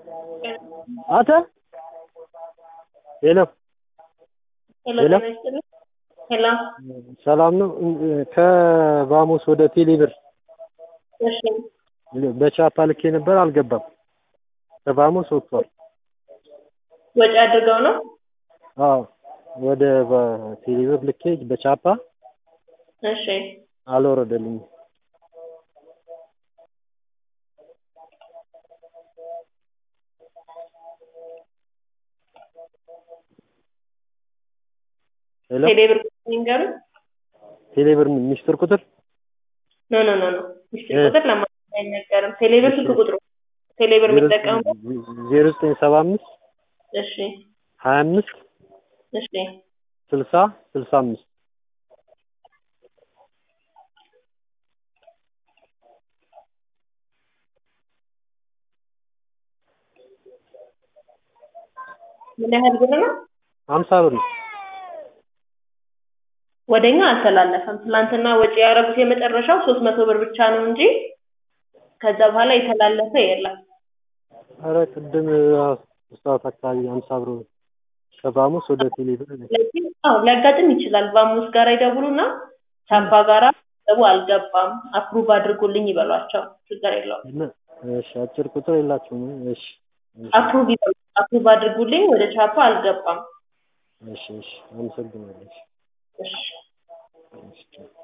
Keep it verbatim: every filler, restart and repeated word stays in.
አተ ሄሎ ሄሎ ሄሎ ሰላም ነው ከባሙስ ወደ ቴሌብር እሺ በቻፓ ልኬ ነበር አልገባም ከባሙስ ወጥቷል ወጪ አድርገው ነው አዎ ወደ ቴሌብር ልኬ በቻፓ እሺ አልወረደልኝ ሄሎ ቴሌብር ንገሩ ቴሌብር ሚስጥር ቁጥር ኖ ኖ ኖ ኖ ሚስጥር ቁጥር ለማለት አይነገርም ቴሌብር ስልክ ቁጥሩ ቴሌብር የሚጠቀሙ ዜሮ ዘጠኝ ሰባ አምስት እሺ ሀያ አምስት እሺ ስልሳ ስልሳ አምስት ምን ያህል ብር ነው ሃምሳ ብር ነው ወደኛ አልተላለፈም ትላንትና ወጪ ያረጉት የመጨረሻው ሶስት መቶ ብር ብቻ ነው እንጂ ከዛ በኋላ የተላለፈ የለም አረ ቅድም ሰዓት አካባቢ ሃምሳ ብር ከባሙስ ወደ ቴሌብር ስለዚህ አዎ ሊያጋጥም ይችላል ባሙስ ጋር ይደውሉና ቻፓ ጋራ ደቡ አልገባም አፕሩቭ አድርጉልኝ ይበሏቸው ችግር የለውም እሺ አጭር ቁጥር የላችሁም እሺ አፕሩቭ አፕሩቭ አድርጉልኝ ወደ ቻፓ አልገባም እሺ እሺ አመሰግናለሁ እሺ እሺ